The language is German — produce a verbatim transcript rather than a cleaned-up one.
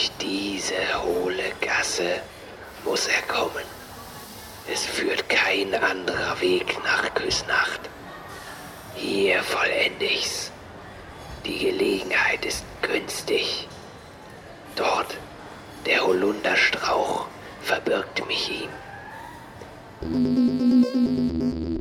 Durch diese hohle Gasse muss er kommen. Es führt kein anderer Weg nach Küsnacht. Hier vollende ich's. Die Gelegenheit ist günstig. Dort, der Holunderstrauch, verbirgt mich ihm.